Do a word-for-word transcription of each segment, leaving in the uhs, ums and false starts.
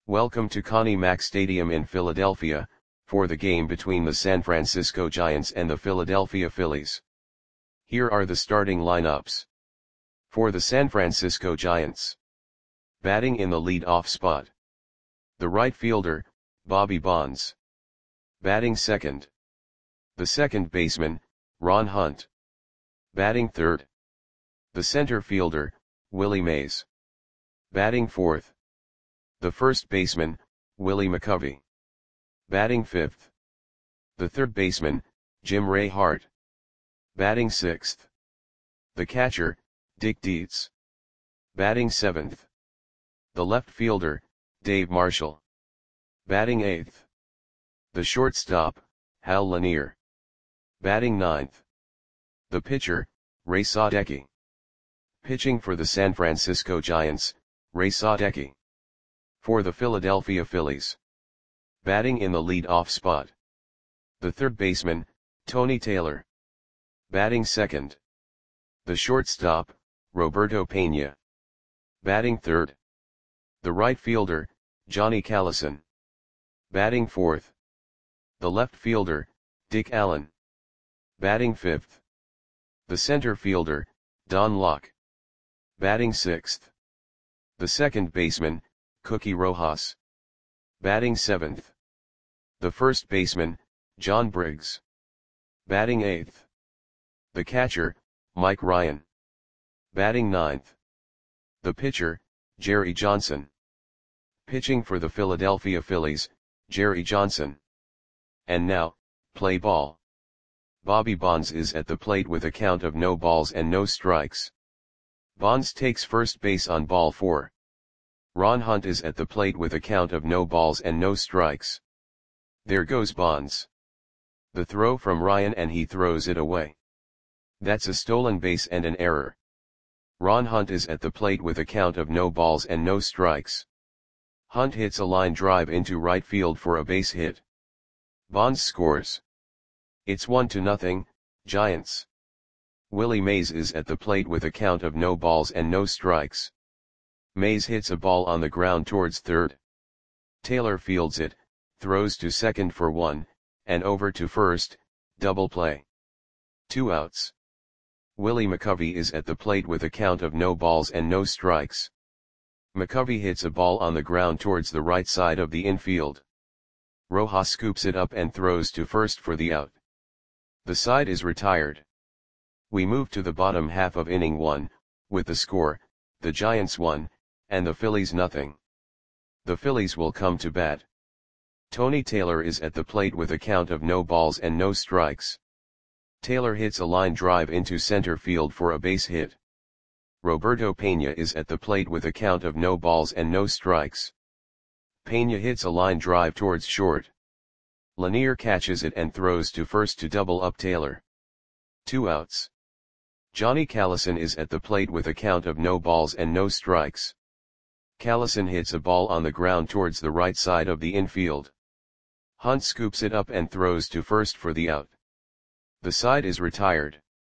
Welcome to Connie Mack Stadium in Philadelphia, for the game between the San Francisco Giants and the Philadelphia Phillies. Here are the starting lineups. For the San Francisco Giants. Batting in the lead-off spot. The right fielder, Bobby Bonds. Batting second. The second baseman, Ron Hunt. Batting third. The center fielder, Willie Mays. Batting fourth. The first baseman, Willie McCovey. Batting fifth. The third baseman, Jim Ray Hart. Batting sixth. The catcher, Dick Dietz. Batting seventh. The left fielder, Dave Marshall. Batting eighth. The shortstop, Hal Lanier. Batting ninth. The pitcher, Ray Sadecki. Pitching for the San Francisco Giants, Ray Sadecki. For the Philadelphia Phillies. Batting in the lead-off spot. The third baseman, Tony Taylor. Batting second. The shortstop, Roberto Pena. Batting third. The right fielder, Johnny Callison. Batting fourth. The left fielder, Dick Allen. Batting fifth. The center fielder, Don Locke. Batting sixth. The second baseman, Cookie Rojas. Batting seventh. The first baseman, John Briggs. Batting eighth. The catcher, Mike Ryan. Batting ninth. The pitcher, Jerry Johnson. Pitching for the Philadelphia Phillies, Jerry Johnson. And now, play ball. Bobby Bonds is at the plate with a count of no balls and no strikes. Bonds takes first base on ball four. Ron Hunt is at the plate with a count of no balls and no strikes. There goes Bonds. The throw from Ryan and he throws it away. That's a stolen base and an error. Ron Hunt is at the plate with a count of no balls and no strikes. Hunt hits a line drive into right field for a base hit. Bonds scores. It's one to nothing, Giants. Willie Mays is at the plate with a count of no balls and no strikes. Mays hits a ball on the ground towards third. Taylor fields it, throws to second for one, and over to first, double play. Two outs. Willie McCovey is at the plate with a count of no balls and no strikes. McCovey hits a ball on the ground towards the right side of the infield. Rojas scoops it up and throws to first for the out. The side is retired. We move to the bottom half of inning one, with the score, the Giants one, and the Phillies nothing. The Phillies will come to bat. Tony Taylor is at the plate with a count of no balls and no strikes. Taylor hits a line drive into center field for a base hit. Roberto Pena is at the plate with a count of no balls and no strikes. Pena hits a line drive towards short. Lanier catches it and throws to first to double up Taylor. Two outs. Johnny Callison is at the plate with a count of no balls and no strikes. Callison hits a ball on the ground towards the right side of the infield. Hunt scoops it up and throws to first for the out. The side is retired.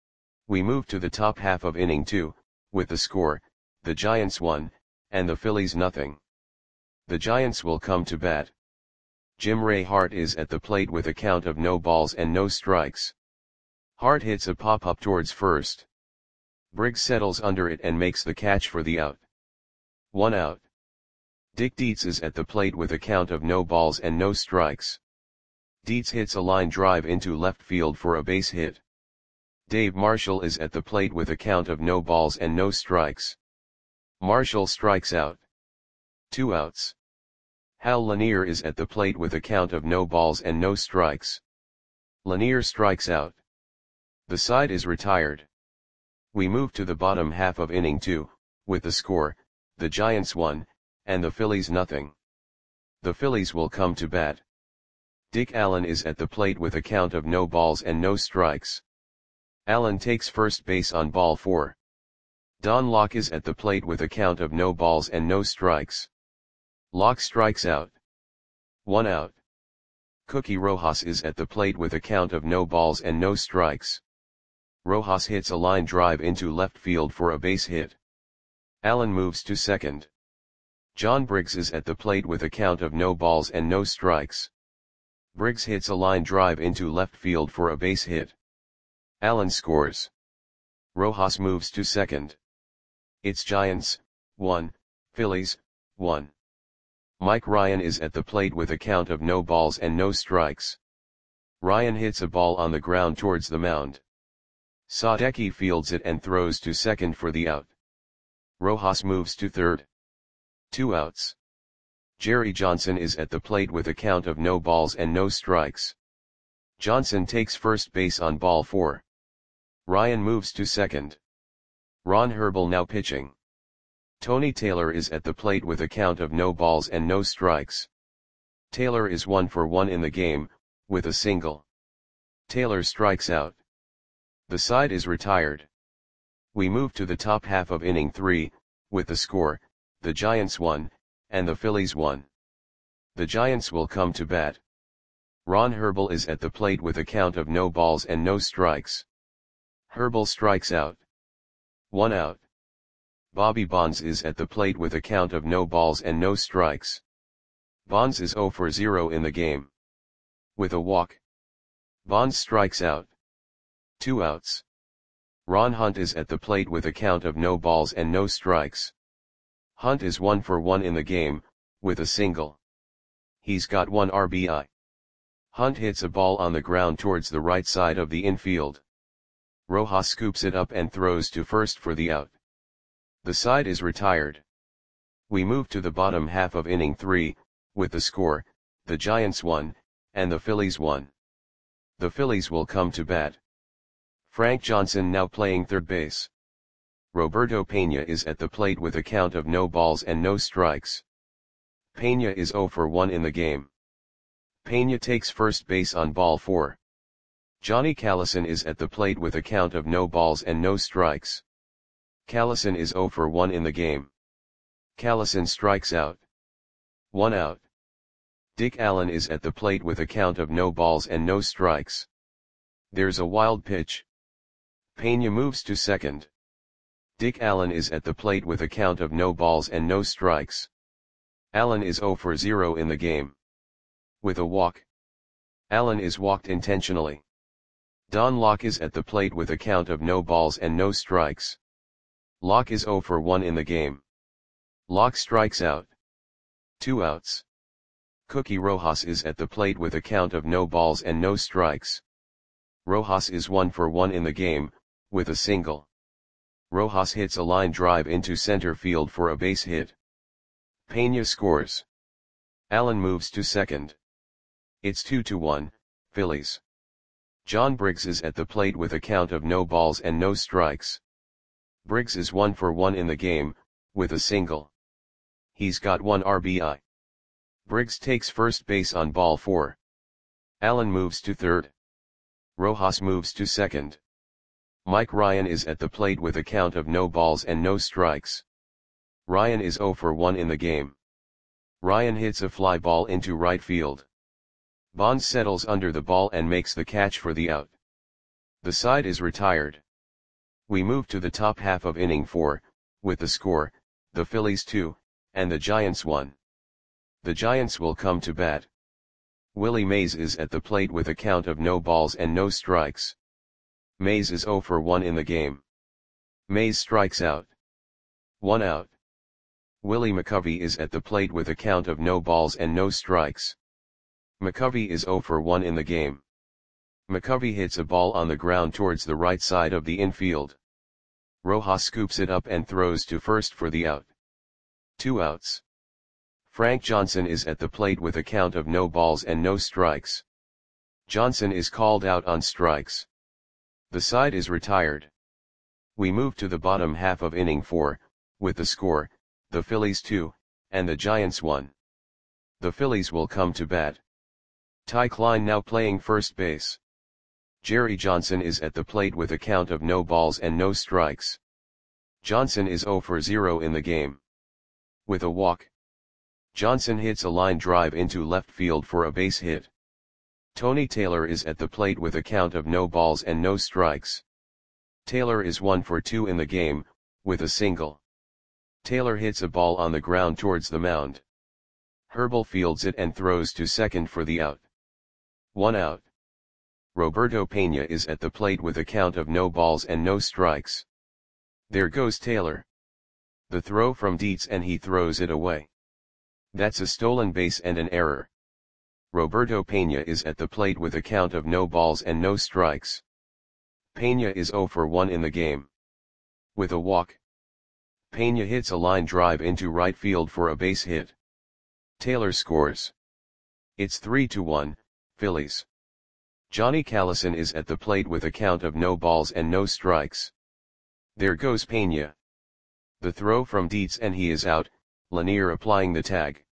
We move to the top half of inning two, with the score, the Giants one, and the Phillies nothing. The Giants will come to bat. Jim Ray Hart is at the plate with a count of no balls and no strikes. Hart hits a pop-up towards first. Briggs settles under it and makes the catch for the out. One out. Dick Dietz is at the plate with a count of no balls and no strikes. Dietz hits a line drive into left field for a base hit. Dave Marshall is at the plate with a count of no balls and no strikes. Marshall strikes out. Two outs. Hal Lanier is at the plate with a count of no balls and no strikes. Lanier strikes out. The side is retired. We move to the bottom half of inning two, with the score, the Giants one, and the Phillies nothing. The Phillies will come to bat. Dick Allen is at the plate with a count of no balls and no strikes. Allen takes first base on ball four. Don Locke is at the plate with a count of no balls and no strikes. Locke strikes out. One out. Cookie Rojas is at the plate with a count of no balls and no strikes. Rojas hits a line drive into left field for a base hit. Allen moves to second. John Briggs is at the plate with a count of no balls and no strikes. Briggs hits a line drive into left field for a base hit. Allen scores. Rojas moves to second. It's Giants, one, Phillies, one. Mike Ryan is at the plate with a count of no balls and no strikes. Ryan hits a ball on the ground towards the mound. Sadecki fields it and throws to second for the out. Rojas moves to third. Two outs. Jerry Johnson is at the plate with a count of no balls and no strikes. Johnson takes first base on ball four. Ryan moves to second. Ron Herbel now pitching. Tony Taylor is at the plate with a count of no balls and no strikes. Taylor is one for one in the game, with a single. Taylor strikes out. The side is retired. We move to the top half of inning three, with the score, the Giants won, and the Phillies won. The Giants will come to bat. Ron Herbel is at the plate with a count of no balls and no strikes. Herbel strikes out. One out. Bobby Bonds is at the plate with a count of no balls and no strikes. Bonds is zero for zero in the game. With a walk. Bonds strikes out. Two outs. Ron Hunt is at the plate with a count of no balls and no strikes. Hunt is one for one in the game, with a single. He's got one R B I. Hunt hits a ball on the ground towards the right side of the infield. Rojas scoops it up and throws to first for the out. The side is retired. We move to the bottom half of inning three, with the score, the Giants won, and the Phillies won. The Phillies will come to bat. Frank Johnson now playing third base. Roberto Pena is at the plate with a count of no balls and no strikes. Pena is zero for one in the game. Pena takes first base on ball four. Johnny Callison is at the plate with a count of no balls and no strikes. Callison is zero for one in the game. Callison strikes out. One out. Dick Allen is at the plate with a count of no balls and no strikes. There's a wild pitch. Pena moves to second. Dick Allen is at the plate with a count of no balls and no strikes. Allen is zero for zero in the game. With a walk. Allen is walked intentionally. Don Locke is at the plate with a count of no balls and no strikes. Locke is zero for one in the game. Locke strikes out. Two outs. Cookie Rojas is at the plate with a count of no balls and no strikes. Rojas is one for one in the game, with a single. Rojas hits a line drive into center field for a base hit. Pena scores. Allen moves to second. It's two to one, Phillies. John Briggs is at the plate with a count of no balls and no strikes. Briggs is one for one in the game, with a single. He's got one R B I. Briggs takes first base on ball four. Allen moves to third. Rojas moves to second. Mike Ryan is at the plate with a count of no balls and no strikes. Ryan is zero for one in the game. Ryan hits a fly ball into right field. Bonds settles under the ball and makes the catch for the out. The side is retired. We move to the top half of inning four, with the score, the Phillies two, and the Giants one. The Giants will come to bat. Willie Mays is at the plate with a count of no balls and no strikes. Mays is zero for one in the game. Mays strikes out. One out. Willie McCovey is at the plate with a count of no balls and no strikes. McCovey is zero for one in the game. McCovey hits a ball on the ground towards the right side of the infield. Rojas scoops it up and throws to first for the out. Two outs. Frank Johnson is at the plate with a count of no balls and no strikes. Johnson is called out on strikes. The side is retired. We move to the bottom half of inning four, with the score, the Phillies two, and the Giants one. The Phillies will come to bat. Ty Klein now playing first base. Jerry Johnson is at the plate with a count of no balls and no strikes. Johnson is zero for zero in the game. With a walk. Johnson hits a line drive into left field for a base hit. Tony Taylor is at the plate with a count of no balls and no strikes. Taylor is one for two in the game, with a single. Taylor hits a ball on the ground towards the mound. Herbal fields it and throws to second for the out. One out. Roberto Pena is at the plate with a count of no balls and no strikes. There goes Taylor. The throw from Dietz and he throws it away. That's a stolen base and an error. Roberto Pena is at the plate with a count of no balls and no strikes. Pena is zero for one in the game. With a walk, Pena hits a line drive into right field for a base hit. Taylor scores. It's three to one, Phillies. Johnny Callison is at the plate with a count of no balls and no strikes. There goes Pena. The throw from Dietz and he is out, Lanier applying the tag.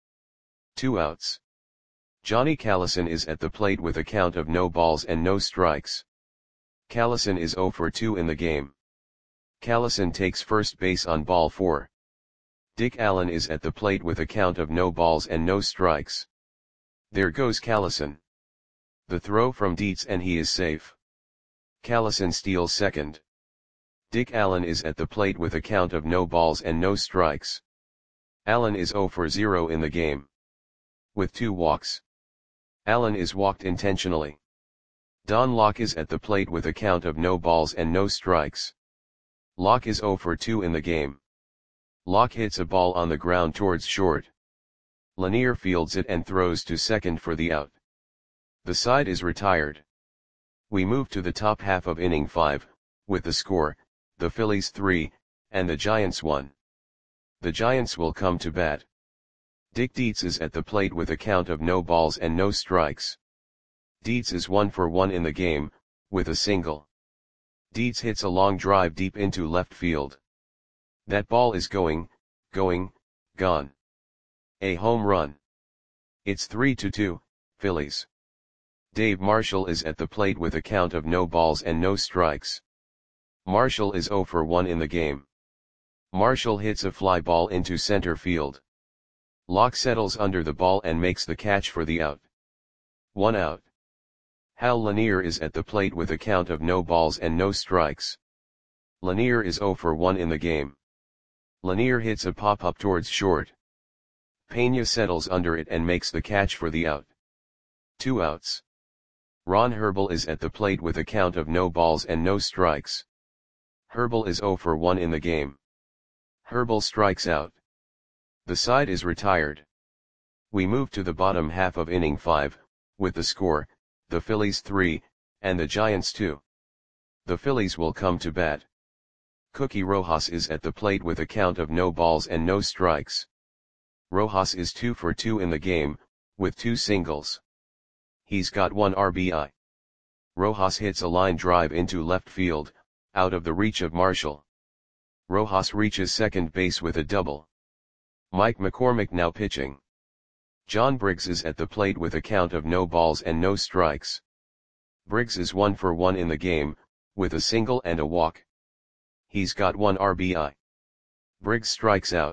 Two outs. Johnny Callison is at the plate with a count of no balls and no strikes. Callison is zero for two in the game. Callison takes first base on ball four. Dick Allen is at the plate with a count of no balls and no strikes. There goes Callison. The throw from Dietz and he is safe. Callison steals second. Dick Allen is at the plate with a count of no balls and no strikes. Allen is zero for zero in the game. With two walks. Allen is walked intentionally. Don Locke is at the plate with a count of no balls and no strikes. Locke is zero for two in the game. Locke hits a ball on the ground towards short. Lanier fields it and throws to second for the out. The side is retired. We move to the top half of inning five, with the score, the Phillies three, and the Giants one. The Giants will come to bat. Dick Dietz is at the plate with a count of no balls and no strikes. Dietz is one for one in the game, with a single. Dietz hits a long drive deep into left field. That ball is going, going, gone. A home run. It's three to two, Phillies. Dave Marshall is at the plate with a count of no balls and no strikes. Marshall is zero for one in the game. Marshall hits a fly ball into center field. Locke settles under the ball and makes the catch for the out. One out. Hal Lanier is at the plate with a count of no balls and no strikes. Lanier is zero for one in the game. Lanier hits a pop-up towards short. Pena settles under it and makes the catch for the out. Two outs. Ron Herbal is at the plate with a count of no balls and no strikes. Herbal is zero for one in the game. Herbal strikes out. The side is retired. We move to the bottom half of inning five, with the score, the Phillies three, and the Giants two. The Phillies will come to bat. Cookie Rojas is at the plate with a count of no balls and no strikes. Rojas is two for two in the game, with two singles. He's got one R B I. Rojas hits a line drive into left field, out of the reach of Marshall. Rojas reaches second base with a double. Mike McCormick now pitching. John Briggs is at the plate with a count of no balls and no strikes. Briggs is one for one in the game, with a single and a walk. He's got one R B I. Briggs strikes out.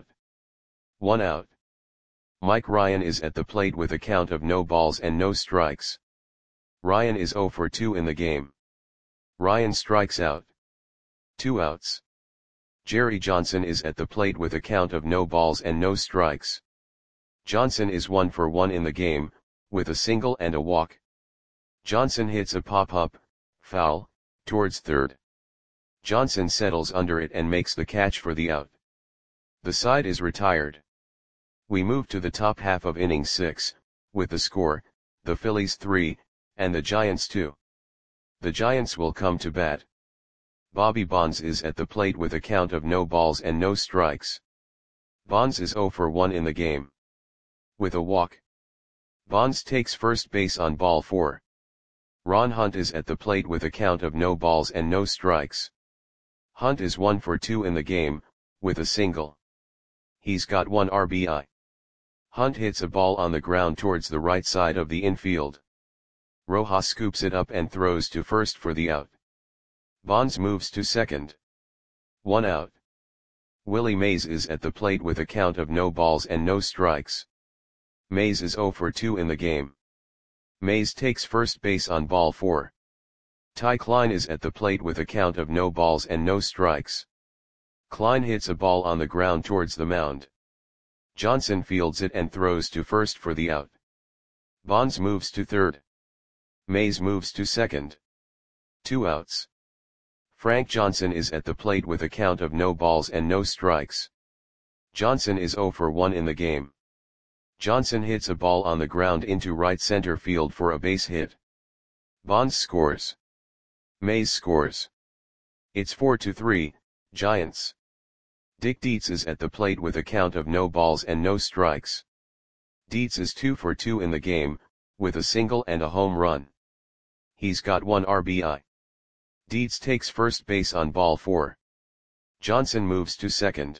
One out. Mike Ryan is at the plate with a count of no balls and no strikes. Ryan is zero for two in the game. Ryan strikes out. Two outs. Jerry Johnson is at the plate with a count of no balls and no strikes. Johnson is one for one in the game, with a single and a walk. Johnson hits a pop-up, foul, towards third. Johnson settles under it and makes the catch for the out. The side is retired. We move to the top half of inning six, with the score, the Phillies three, and the Giants two. The Giants will come to bat. Bobby Bonds is at the plate with a count of no balls and no strikes. Bonds is zero for one in the game. With a walk. Bonds takes first base on ball four. Ron Hunt is at the plate with a count of no balls and no strikes. Hunt is one for two in the game, with a single. He's got one R B I. Hunt hits a ball on the ground towards the right side of the infield. Rojas scoops it up and throws to first for the out. Bonds moves to second. One out. Willie Mays is at the plate with a count of no balls and no strikes. Mays is zero for two in the game. Mays takes first base on ball four. Ty Klein is at the plate with a count of no balls and no strikes. Klein hits a ball on the ground towards the mound. Johnson fields it and throws to first for the out. Bonds moves to third. Mays moves to second. Two outs. Frank Johnson is at the plate with a count of no balls and no strikes. Johnson is oh for one in the game. Johnson hits a ball on the ground into right center field for a base hit. Bonds scores. Mays scores. It's four to three, Giants. Dick Dietz is at the plate with a count of no balls and no strikes. Dietz is two for two in the game, with a single and a home run. He's got one R B I. Dietz takes first base on ball four. Johnson moves to second.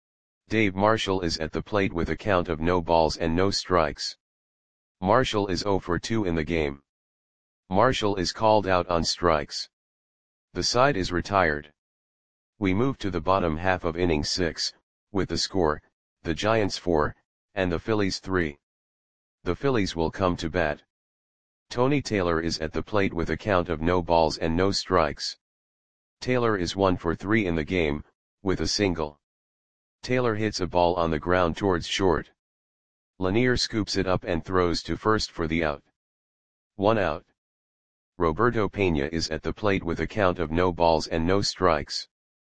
Dave Marshall is at the plate with a count of no balls and no strikes. Marshall is oh for two in the game. Marshall is called out on strikes. The side is retired. We move to the bottom half of inning six, with the score, the Giants four, and the Phillies three. The Phillies will come to bat. Tony Taylor is at the plate with a count of no balls and no strikes. Taylor is one for three in the game, with a single. Taylor hits a ball on the ground towards short. Lanier scoops it up and throws to first for the out. One out. Roberto Pena is at the plate with a count of no balls and no strikes.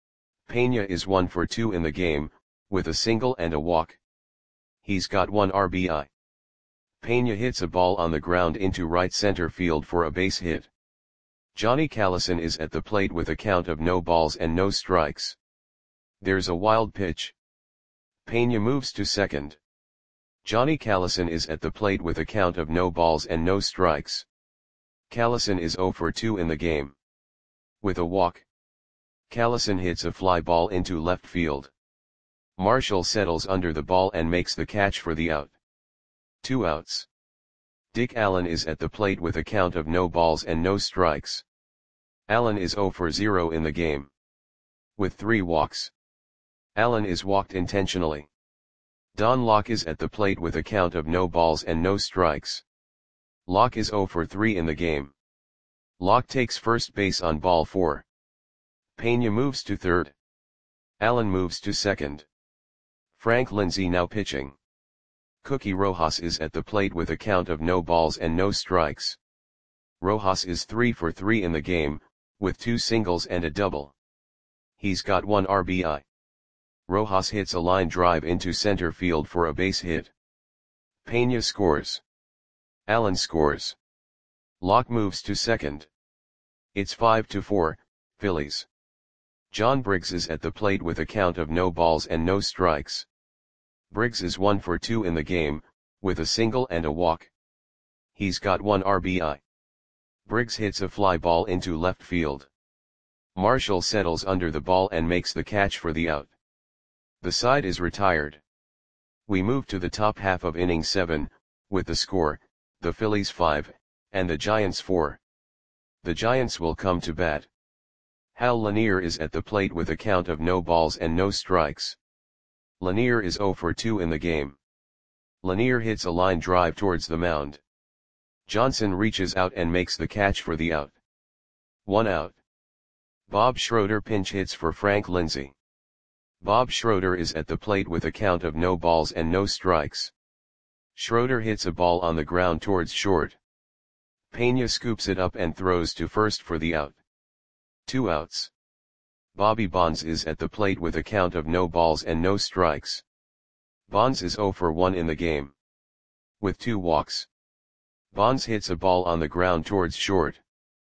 Pena is one for two in the game, with a single and a walk. He's got one R B I. Pena hits a ball on the ground into right center field for a base hit. Johnny Callison is at the plate with a count of no balls and no strikes. There's a wild pitch. Pena moves to second. Johnny Callison is at the plate with a count of no balls and no strikes. Callison is oh for two in the game. With a walk. Callison hits a fly ball into left field. Marshall settles under the ball and makes the catch for the out. Two outs. Dick Allen is at the plate with a count of no balls and no strikes. Allen is oh for zero in the game. With three walks. Allen is walked intentionally. Don Locke is at the plate with a count of no balls and no strikes. Locke is oh for three in the game. Locke takes first base on ball four. Pena moves to third. Allen moves to second. Frank Lindsay now pitching. Cookie Rojas is at the plate with a count of no balls and no strikes. Rojas is three for three in the game, with two singles and a double. He's got one R B I. Rojas hits a line drive into center field for a base hit. Pena scores. Allen scores. Locke moves to second. It's five to four, Phillies. John Briggs is at the plate with a count of no balls and no strikes. Briggs is one for two in the game, with a single and a walk. He's got one R B I. Briggs hits a fly ball into left field. Marshall settles under the ball and makes the catch for the out. The side is retired. We move to the top half of inning seven, with the score, the Phillies five, and the Giants four. The Giants will come to bat. Hal Lanier is at the plate with a count of no balls and no strikes. Lanier is oh for two in the game. Lanier hits a line drive towards the mound. Johnson reaches out and makes the catch for the out. One out. Bob Schroeder pinch hits for Frank Lindsay. Bob Schroeder is at the plate with a count of no balls and no strikes. Schroeder hits a ball on the ground towards short. Pena scoops it up and throws to first for the out. Two outs. Bobby Bonds is at the plate with a count of no balls and no strikes. Bonds is oh for one in the game. With two walks. Bonds hits a ball on the ground towards short.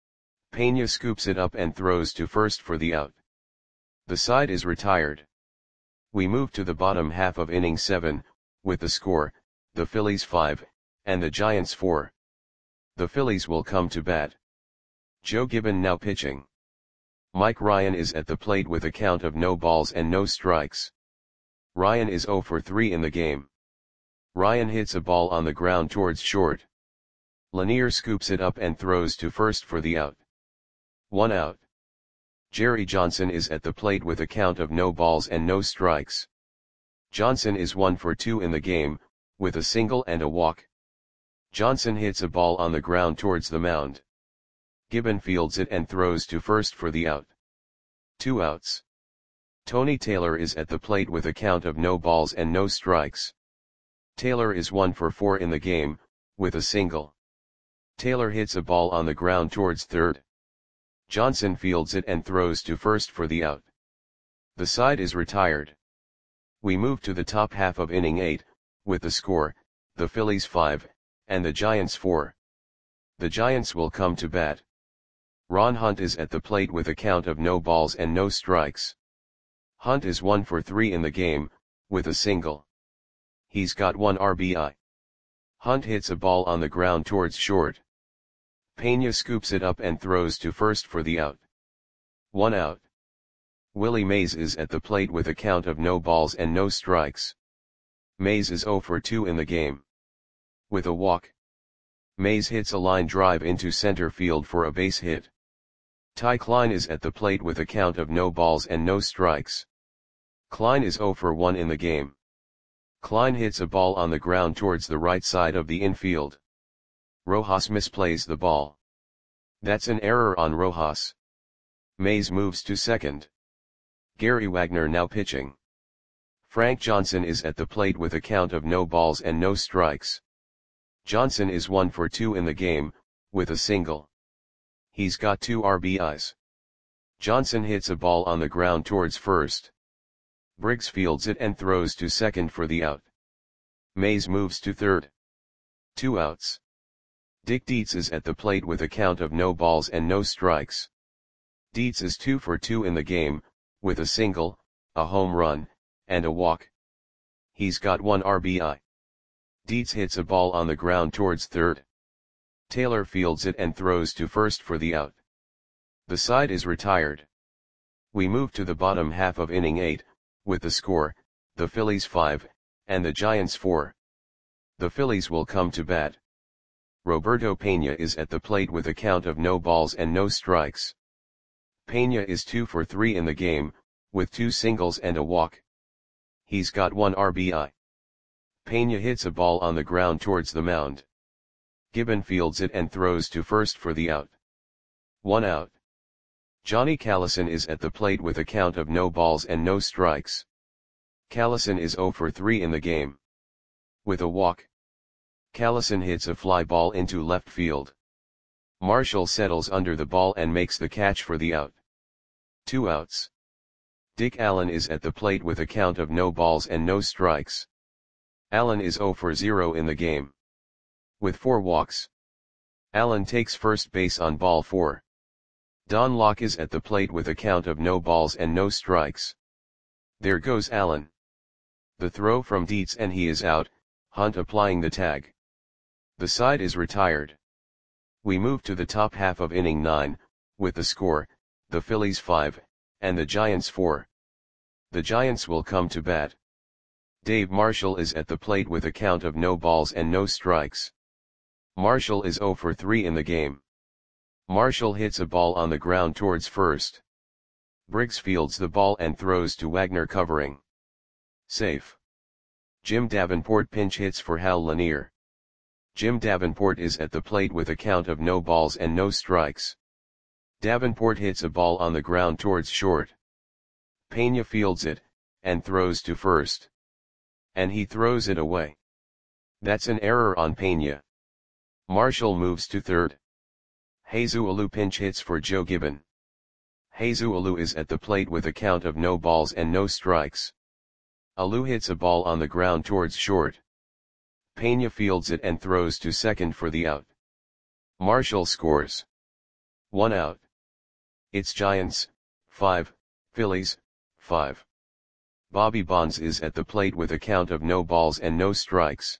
Pena scoops it up and throws to first for the out. The side is retired. We move to the bottom half of inning seven, with the score, the Phillies five, and the Giants four. The Phillies will come to bat. Joe Gibbon now pitching. Mike Ryan is at the plate with a count of no balls and no strikes. Ryan is oh for three in the game. Ryan hits a ball on the ground towards short. Lanier scoops it up and throws to first for the out. One out. Jerry Johnson is at the plate with a count of no balls and no strikes. Johnson is one for two in the game, with a single and a walk. Johnson hits a ball on the ground towards the mound. Gibbon fields it and throws to first for the out. Two outs. Tony Taylor is at the plate with a count of no balls and no strikes. Taylor is one for four in the game, with a single. Taylor hits a ball on the ground towards third. Johnson fields it and throws to first for the out. The side is retired. We move to the top half of inning eight, with the score, the Phillies five, and the Giants four. The Giants will come to bat. Ron Hunt is at the plate with a count of no balls and no strikes. Hunt is one for three in the game, with a single. He's got one R B I. Hunt hits a ball on the ground towards short. Pena scoops it up and throws to first for the out. One out. Willie Mays is at the plate with a count of no balls and no strikes. Mays is zero for two in the game. With a walk. Mays hits a line drive into center field for a base hit. Ty Klein is at the plate with a count of no balls and no strikes. Klein is zero for one in the game. Klein hits a ball on the ground towards the right side of the infield. Rojas misplays the ball. That's an error on Rojas. Mays moves to second. Gary Wagner now pitching. Frank Johnson is at the plate with a count of no balls and no strikes. Johnson is one for two in the game, with a single. He's got two R B Is. Johnson hits a ball on the ground towards first. Briggs fields it and throws to second for the out. Mays moves to third. Two outs. Dick Dietz is at the plate with a count of no balls and no strikes. Dietz is two for two in the game, with a single, a home run, and a walk. He's got one R B I. Dietz hits a ball on the ground towards third. Taylor fields it and throws to first for the out. The side is retired. We move to the bottom half of inning eight, with the score, the Phillies five, and the Giants four. The Phillies will come to bat. Roberto Pena is at the plate with a count of no balls and no strikes. Pena is two for three in the game, with two singles and a walk. He's got one R B I. Pena hits a ball on the ground towards the mound. Gibbon fields it and throws to first for the out. One out. Johnny Callison is at the plate with a count of no balls and no strikes. Callison is zero for three in the game. With a walk. Callison hits a fly ball into left field. Marshall settles under the ball and makes the catch for the out. Two outs. Dick Allen is at the plate with a count of no balls and no strikes. Allen is zero for zero in the game. With four walks. Allen takes first base on ball four. Don Locke is at the plate with a count of no balls and no strikes. There goes Allen. The throw from Dietz and he is out, Hunt applying the tag. The side is retired. We move to the top half of inning nine, with the score, the Phillies five, and the Giants four. The Giants will come to bat. Dave Marshall is at the plate with a count of no balls and no strikes. Marshall is zero for three in the game. Marshall hits a ball on the ground towards first. Briggs fields the ball and throws to Wagner covering. Safe. Jim Davenport pinch hits for Hal Lanier. Jim Davenport is at the plate with a count of no balls and no strikes. Davenport hits a ball on the ground towards short. Pena fields it, and throws to first. And he throws it away. That's an error on Pena. Marshall moves to third. Jesus Alou pinch hits for Joe Gibbon. Jesus Alou is at the plate with a count of no balls and no strikes. Alou hits a ball on the ground towards short. Pena fields it and throws to second for the out. Marshall scores. One out. It's Giants, five, Phillies, five. Bobby Bonds is at the plate with a count of no balls and no strikes.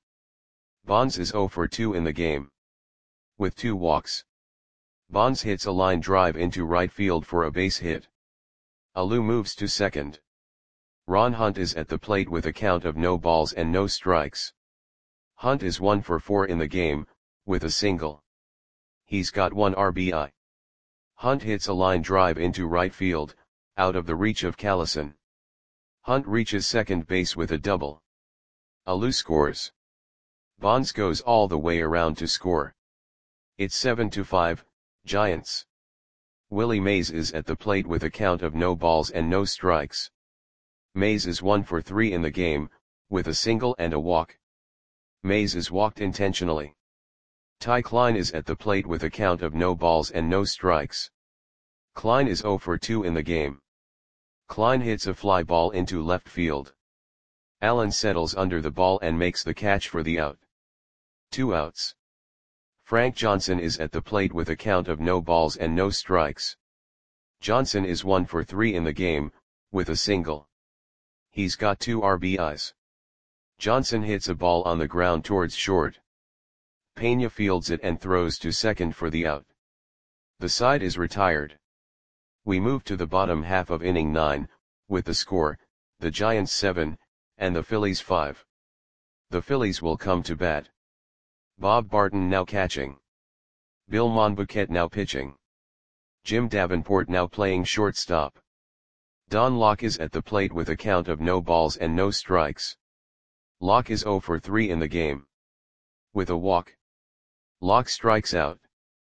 Bonds is zero for two in the game. With two walks. Bonds hits a line drive into right field for a base hit. Alou moves to second. Ron Hunt is at the plate with a count of no balls and no strikes. Hunt is one for four in the game, with a single. He's got one R B I. Hunt hits a line drive into right field, out of the reach of Callison. Hunt reaches second base with a double. Alou scores. Bonds goes all the way around to score. It's seven to five, Giants. Willie Mays is at the plate with a count of no balls and no strikes. Mays is one for three in the game, with a single and a walk. Mays is walked intentionally. Ty Klein is at the plate with a count of no balls and no strikes. Klein is zero for two in the game. Klein hits a fly ball into left field. Allen settles under the ball and makes the catch for the out. Two outs. Frank Johnson is at the plate with a count of no balls and no strikes. Johnson is one for three in the game, with a single. He's got two R B Is. Johnson hits a ball on the ground towards short. Pena fields it and throws to second for the out. The side is retired. We move to the bottom half of inning nine, with the score, the Giants seven, and the Phillies five. The Phillies will come to bat. Bob Barton now catching. Bill Monbouquet now pitching. Jim Davenport now playing shortstop. Don Locke is at the plate with a count of no balls and no strikes. Locke is zero for three in the game. With a walk. Locke strikes out.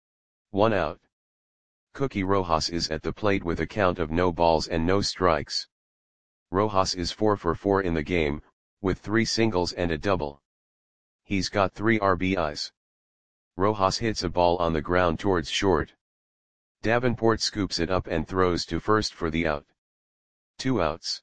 One out. Cookie Rojas is at the plate with a count of no balls and no strikes. Rojas is four for four in the game, with three singles and a double. He's got three R B Is. Rojas hits a ball on the ground towards short. Davenport scoops it up and throws to first for the out. Two outs.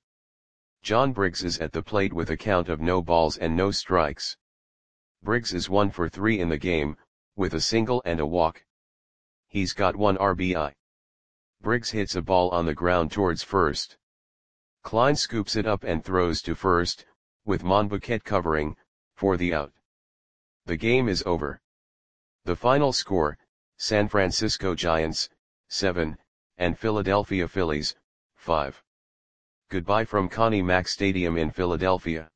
John Briggs is at the plate with a count of no balls and no strikes. Briggs is one for three in the game, with a single and a walk. He's got one R B I. Briggs hits a ball on the ground towards first. Klein scoops it up and throws to first, with Monbouquet covering, for the out. The game is over. The final score, San Francisco Giants, seven, and Philadelphia Phillies, five. Goodbye from Connie Mack Stadium in Philadelphia.